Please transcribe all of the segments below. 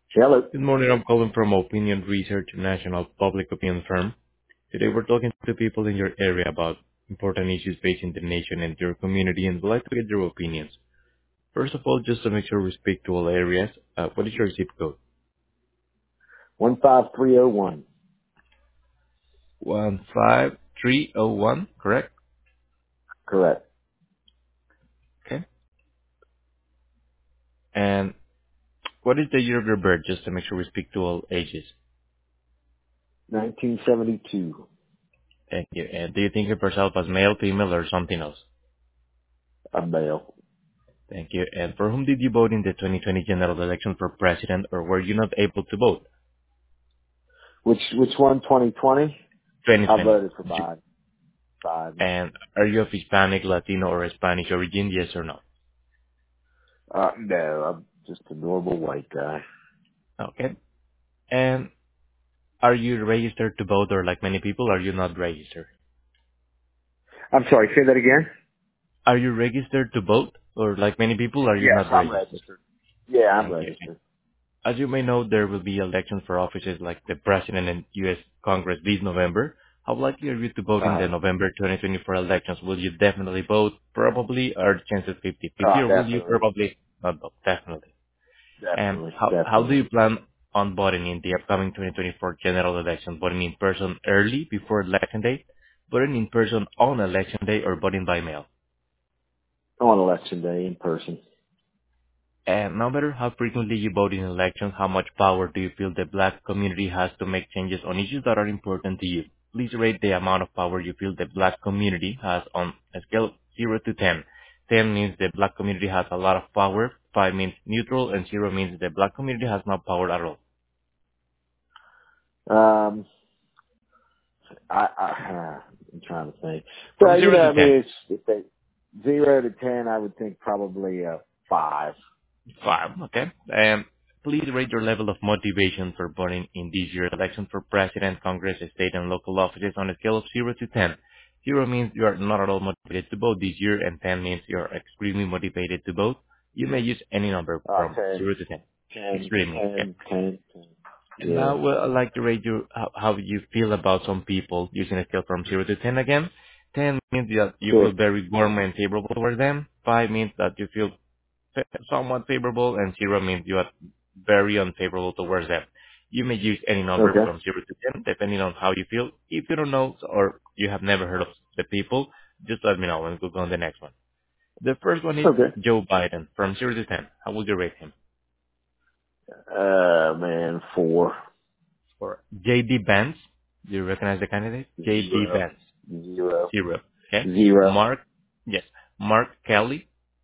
Hello. Good morning. I'm calling from Opinion Research National Public Opinion Firm. Today we're talking to people in your area about important issues facing the nation and your community, and we'd like to get your opinions. First of all, just to make sure we speak to all areas, what is your zip code? 15301. 15301, correct? Correct. Okay. And what is the year of your birth, just to make sure we speak to all ages? 1972. Thank you. And do you think of yourself as male, female, or something else? A male. Thank you. And for whom did you vote in the 2020 general election for president, or were you not able to vote? Which one? 2020? I 2020. voted for Biden. Biden. And are you of Hispanic, Latino, or Spanish origin? Yes or no? No, I'm just a normal white guy. Okay. And are you registered to vote, or like many people, are you not registered? I'm sorry, say that again? Are you registered to vote, or like many people, are you Yes, not I'm registered? registered. Yeah, I'm Thank you. registered. As you may know, there will be elections for offices like the President and U.S. Congress this November. How likely are you to vote in the November 2024 elections? Will you definitely vote? Probably, or the chances 50-50, or will you Definitely. probably not vote? Definitely. And Definitely. how do Definitely. you plan on voting in the upcoming 2024 general election? Voting in person early before election day, voting in person on election day, or voting by mail? On election day in person. And no matter how frequently you vote in elections, how much power do you feel the black community has to make changes on issues that are important to you? Please rate the amount of power you feel the black community has on a scale of 0 to 10. 10 means the black community has a lot of power, 5 means neutral, and 0 means the black community has no power at all. Um, I'm trying to think. From Well, 0 to I 10. mean, it's 0 to 10, I would think probably 5. 5, okay. And please rate your level of motivation for voting in this year's election for president, Congress, state, and local offices on a scale of 0 to 10. 0 means you are not at all motivated to vote this year, and 10 means you are extremely motivated to vote. You may use any number from 10. 0 to 10. 10, Extremely, okay. 10, 10, 10. And Yeah. now, well, I'd like to rate you how you feel about some people using a scale from 0 to 10 again. 10 means that you Sure. feel very warm and favorable towards them. 5 means that you feel somewhat favorable, and 0 means you are very unfavorable towards them. You may use any number Okay. from 0 to 10, depending on how you feel. If you don't know or you have never heard of the people, just let me know and we'll go on the next one. The first one is Okay. Joe Biden from 0 to 10. How would you rate him? Man, 4. Or J.D. Vance. Do you recognize the candidate? J.D. 0. Vance. 0. 0. Okay. 0. Mark, yes. Mark Kelly.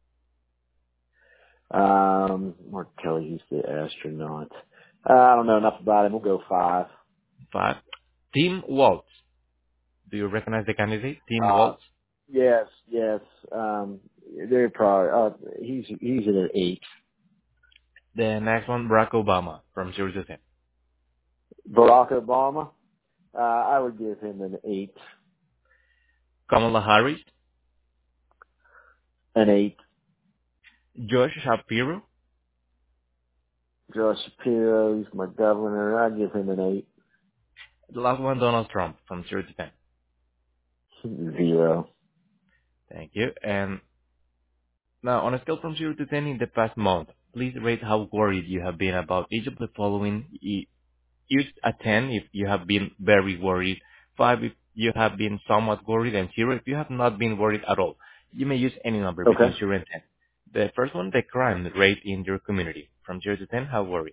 Mark Kelly, he's the astronaut. I don't know enough about him. We'll go 5. 5. Tim Walz. Do you recognize the candidate? Tim Uh, Walz. yes, yes. They're probably, he's at an 8. The next one, Barack Obama from 0 to 10. Barack Obama, I would give him an 8. Kamala Harris, An 8. Josh Shapiro, Josh Shapiro, he's my governor. I'd give him an the last one, Donald Trump from 0 to 10. 8. 0. Thank you. And now, on a scale from 0 to 10 in the past month, please rate how worried you have been about each of the following. Use a 10 if you have been very worried, 5 if you have been somewhat worried, and 0 if you have not been worried at all. You may use any number between Okay. 0 and 10. The first one, the crime rate in your community. From 0 to 10, how worried?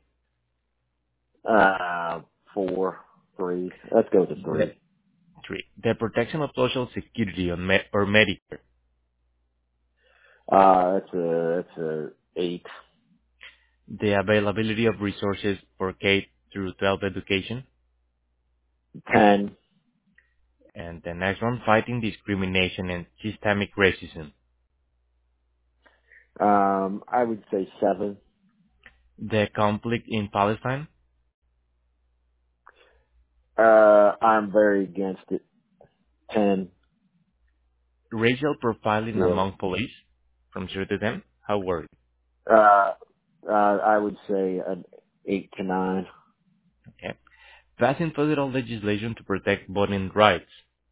4, 3. Let's go to The 3. 3. The protection of Social Security on or Medicare. That's a 8. The availability of resources for K through 12 education. 10. And the next one, fighting discrimination and systemic racism. I would say 7. The conflict in Palestine. I'm very against it. 10. Racial profiling Yeah. among police. From 0 to 10, how worried? Uh, I would say an 8 to 9. Okay. Passing federal legislation to protect voting rights.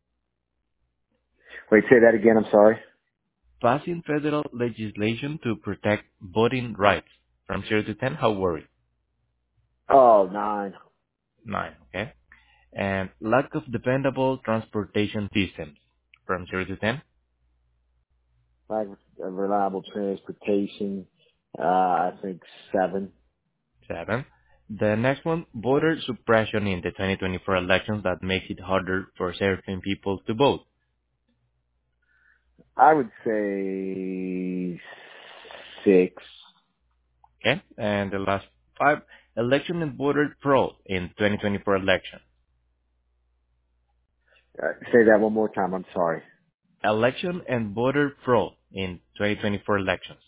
Wait, say that again. I'm sorry. Passing federal legislation to protect voting rights. From 0 to 10, how worried? Oh, 9. 9, okay. And lack of dependable transportation systems. From 0 to 10, Lack of reliable transportation. I think 7. 7. The next one, voter suppression in the 2024 elections that makes it harder for certain people to vote. I would say 6. Okay. And the last 5, election and voter fraud in 2024 election. Say that one more time. I'm sorry. Election and voter fraud in 2024 elections.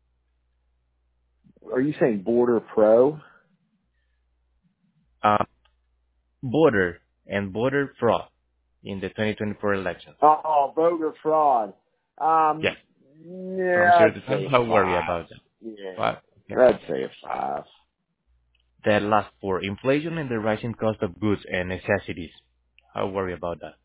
Are you saying Border Pro? Uh, voter and voter fraud in the 2024 elections. Oh, voter fraud. Yes. From Yeah, 0 I'd to 10, say a how worry 5. about that? Yeah, 5. Okay. I'd say a 5. The last 4, inflation and the rising cost of goods and necessities. How worry about that?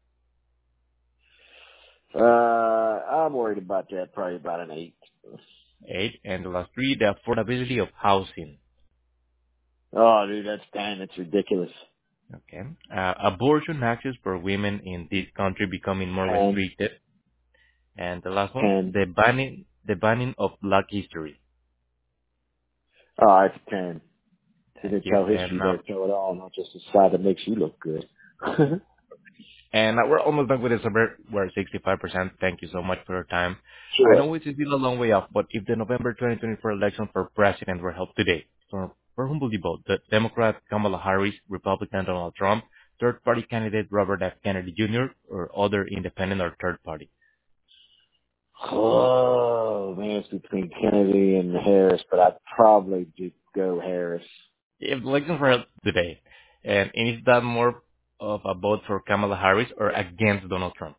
I'm worried about that. Probably about an 8. 8. And the last 3, the affordability of housing. Oh, dude, that's ridiculous. Okay. Abortion access for women in this country becoming more 10, restricted. And the last one, 10. the banning of Black history. Oh, it's 10. If Thank you you. tell history, you better tell it all, not just the side that makes you look good. And we're almost done with this survey. We're at 65%. Thank you so much for your time. I Sure. know it's still a long way off, but if the November 2024 election for president were held today, for whom will you vote? The Democrat Kamala Harris, Republican Donald Trump, third-party candidate Robert F. Kennedy Jr., or other independent or third party? Oh, man, it's between Kennedy and Harris, but I'd probably just go Harris. If the elections were held today, and is that more of a vote for Kamala Harris or against Donald Trump?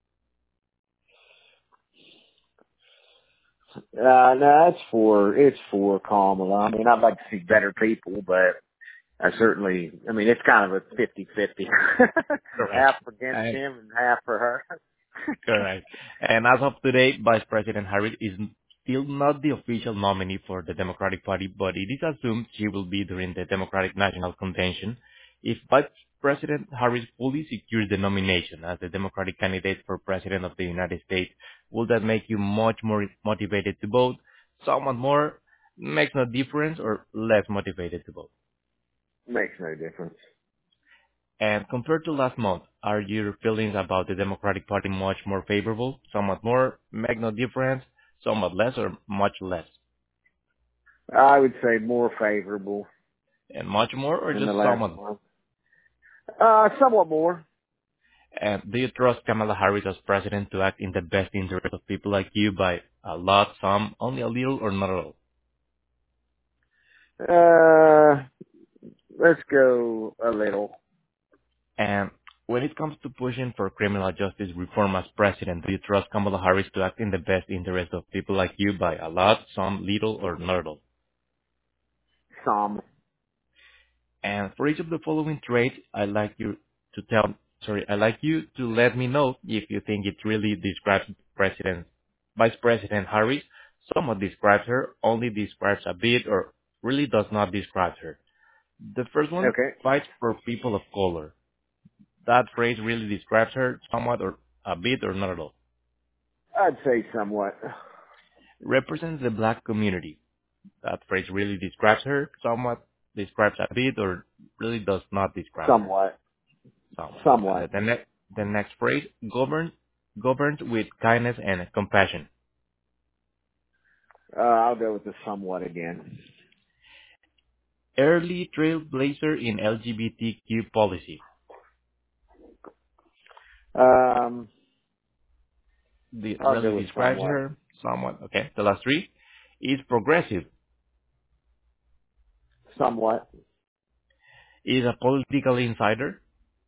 No, it's for Kamala. I mean, I'd like to see better people, but it's kind of a 50-50. Correct. Half against him and half for her. Correct. And as of today, Vice President Harris is still not the official nominee for the Democratic Party, but it is assumed she will be during the Democratic National Convention. If Vice President Harris fully secures the nomination as the Democratic candidate for President of the United States, will that make you much more motivated to vote, somewhat more, makes no difference, or less motivated to vote? Makes no difference. And compared to last month, are your feelings about the Democratic Party much more favorable, somewhat more, make no difference, somewhat less, or much less? I would say more favorable And much more, or than just the last somewhat? month. Somewhat more. And do you trust Kamala Harris as president to act in the best interest of people like you by a lot, some, only a little, or not at all? Let's go a little. And when it comes to pushing for criminal justice reform as president, do you trust Kamala Harris to act in the best interest of people like you by a lot, some, little, or not at all? Some. And for each of the following traits, I'd like you to let me know if you think it really describes Vice President Harris, somewhat describes her, only describes a bit, or really does not describe her. The first one, Okay. fights for people of color. That phrase really describes her, somewhat, or a bit, or not at all. I'd say somewhat. Represents the black community. That phrase really describes her, somewhat, describes a bit, or really does not describe her. Somewhat. Somewhat. And Somewhat. the next phrase, governed with kindness and compassion. I'll go with the somewhat again. Early trailblazer in LGBTQ policy. Um, I'll go Really with describes somewhat. her somewhat. Okay. The last three is progressive. Somewhat. Is a political insider.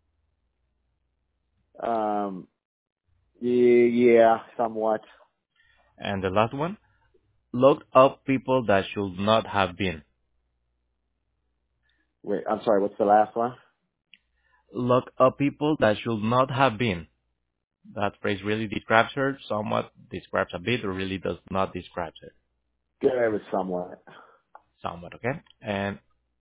Yeah, somewhat. And the last one, locked up people that should not have been. Wait, I'm sorry. What's the last one? Lock up people that should not have been. That phrase really describes her, somewhat describes a bit, or really does not describe her, There was somewhat. somewhat, okay? And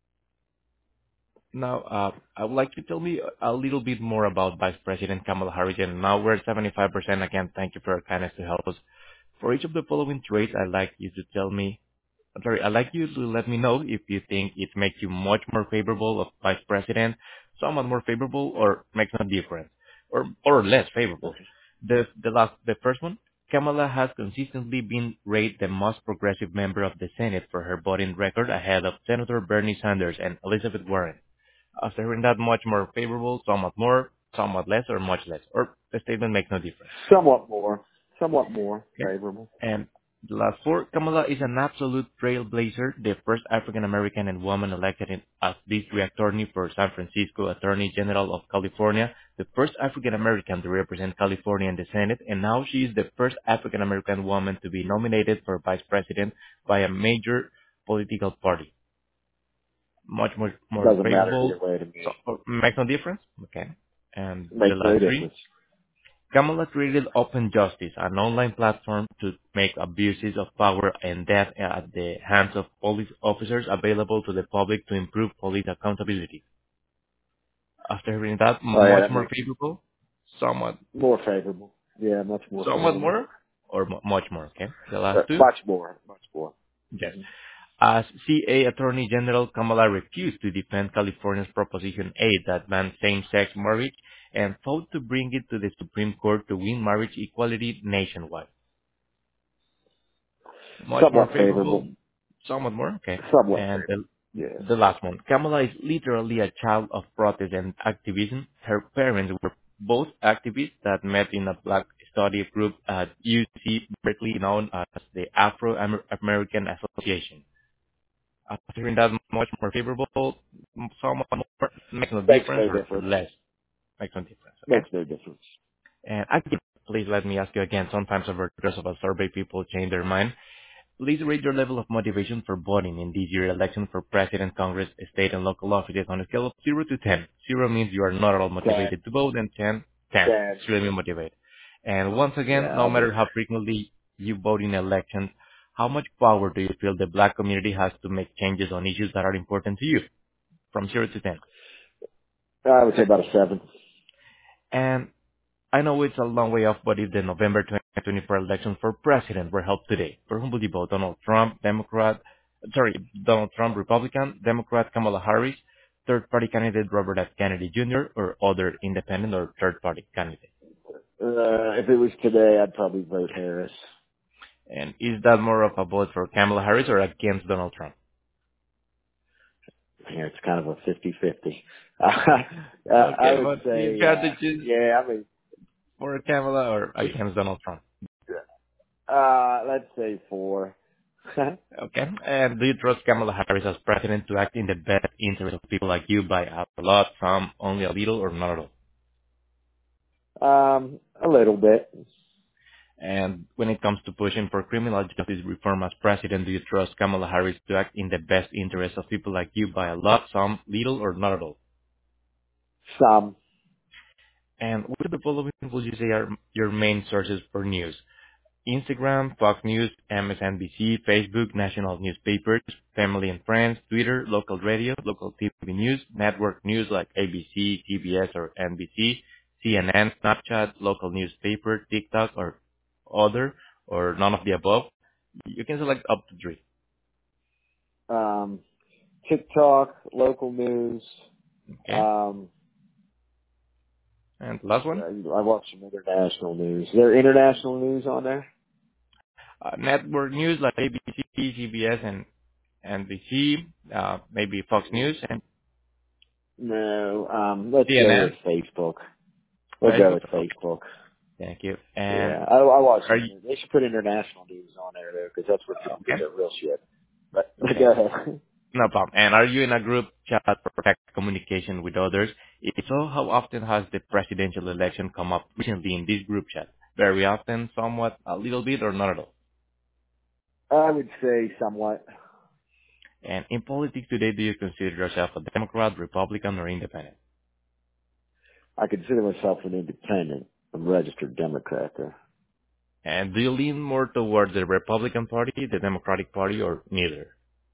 now, I would like to tell me a little bit more about Vice President Kamala Harris, and now we're 75%. Again, thank you for your kindness to help us. For each of the following traits, I'd like you to tell me, I'm sorry, I'd like you to let me know if you think it makes you much more favorable of Vice President, somewhat more favorable, or makes no difference, or less favorable. Okay. The first one, Kamala has consistently been rated the most progressive member of the Senate for her voting record ahead of Senator Bernie Sanders and Elizabeth Warren. After hearing that, much more favorable, somewhat more, somewhat less, or much less, or the statement makes no difference. Somewhat more. Somewhat more Okay? favorable. And the last four, Kamala is an absolute trailblazer, the first African American and woman elected as district attorney for San Francisco Attorney General of California, the first African American to represent California in the Senate, and now she is the first African American woman to be nominated for vice president by a major political party. Much more Doesn't matter either favorable, way to me. so makes no difference. Okay. And the Makes no last three, difference. Kamala created Open Justice, an online platform to make abuses of power and death at the hands of police officers available to the public to improve police accountability. After hearing that, Oh yeah, much that more makes favorable, somewhat, more favorable. Yeah, much more somewhat favorable. more, or much more. Okay, the last two. Much more. Much more. Yes. As CA Attorney General, Kamala refused to defend California's Proposition 8 that banned same-sex marriage and fought to bring it to the Supreme Court to win marriage equality nationwide. Much more Somewhat favorable, favorable. somewhat more. Okay. Somewhat And favorable. Yeah. the last one. Kamala is literally a child of protest and activism. Her parents were both activists that met in a black study group at UC Berkeley known as the Afro-American Association. After hearing that, much more favorable, somewhat more, makes no Makes difference, no or difference. less, makes no difference, okay? Makes no difference. And again, please let me ask you again, sometimes over the course of a survey, people change their mind. Please rate your level of motivation for voting in this year's election for President, Congress, state, and local offices on a scale of 0 to 10. 0 means you are not at all 10. motivated to vote, and 10, 10. extremely motivated. And once again, Yeah, no I'll matter vote. how frequently you vote in elections, how much power do you feel the black community has to make changes on issues that are important to you? From 0 to 10. I would say about a 7. And I know it's a long way off, but if the November 2024 election for president were held today, for whom would you vote? Donald Trump, Republican, Democrat, Kamala Harris, third-party candidate Robert F. Kennedy Jr., or other independent or third-party candidate? If it was today, I'd probably vote Harris. And is that more of a vote for Kamala Harris or against Donald Trump? Yeah, it's kind of a 50-50. I Okay, would but if say, you had to choose yeah, I mean, for Kamala or against Donald Trump? let's say 4. Okay. And do you trust Kamala Harris as president to act in the best interest of people like you by a lot, some, only a little, or not at all? A little bit. And when it comes to pushing for criminal justice reform as president, do you trust Kamala Harris to act in the best interest of people like you by a lot, some, little, or not at all? Some. And which of the following would you say are your main sources for news? Instagram, Fox News, MSNBC, Facebook, national newspapers, family and friends, Twitter, local radio, local TV news, network news like ABC, TBS, or NBC, CNN, Snapchat, local newspaper, TikTok, or other, or none of the above. You can select up to 3. Um, TikTok, local news. Okay? And last one, I watch some international news. Is there international news on there? network news like ABC, CBS, and NBC, maybe Fox News and No. Let's go with CNN. Facebook. We'll go Facebook. with Okay, Facebook. thank you. And Yeah, I watch are some. you They should put international news on there though, because that's where people get okay? their real shit. But Okay. go ahead. No problem. And are you in a group chat for text communication with others? If so, how often has the presidential election come up recently in this group chat? Very often, somewhat, a little bit, or not at all? I would say somewhat. And in politics today, do you consider yourself a Democrat, Republican, or independent? I consider myself an independent. I'm a registered Democrat there. And do you lean more towards the Republican Party, the Democratic Party, or neither?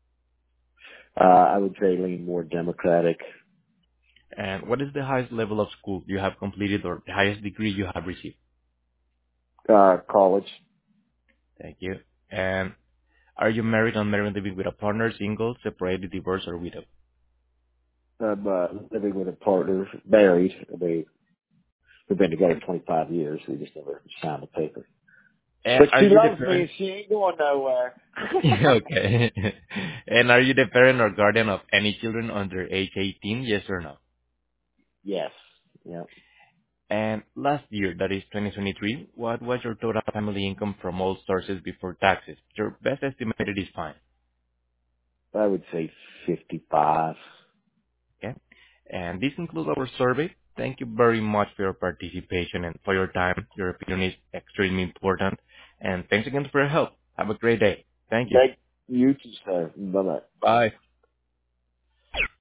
I would say lean more Democratic. And what is the highest level of school you have completed or the highest degree you have received? College. Thank you. And are you married, unmarried, living with a partner, single, separated, divorced, or widow? I'm living with a partner, married. We've been together 25 years. We just never signed the paper. And But are she you the loves me parent? and she ain't going nowhere. Okay. And are you the parent or guardian of any children under age 18? Yes or no? Yes. Yeah. And last year, that is 2023, what was your total family income from all sources before taxes? Your best estimated is fine. I would say 55. Okay. And this concludes our survey. Thank you very much for your participation and for your time. Your opinion is extremely important. And thanks again for your help. Have a great day. Thank you. Thank you too, sir. Bye-bye. Bye.